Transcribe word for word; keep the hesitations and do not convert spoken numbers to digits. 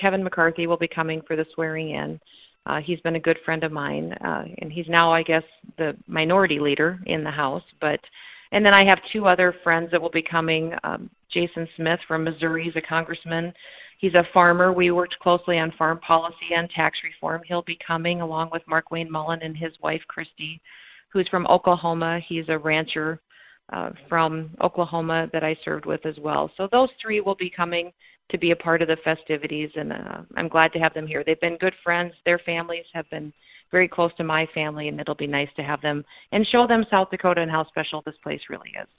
Kevin McCarthy will be coming for the swearing in. Uh, he's been a good friend of mine, uh, and he's now, I guess, the minority leader in the House. But and then I have two other friends that will be coming. Um, Jason Smith from Missouri is a congressman. He's a farmer. We worked closely on farm policy and tax reform. He'll be coming along with Mark Wayne Mullen and his wife, Christy, who's from Oklahoma. He's a rancher uh, from Oklahoma that I served with as well. So those three will be coming to be a part of the festivities, and uh, I'm glad to have them here. They've been good friends. Their families have been very close to my family, and it'll be nice to have them and show them South Dakota and how special this place really is.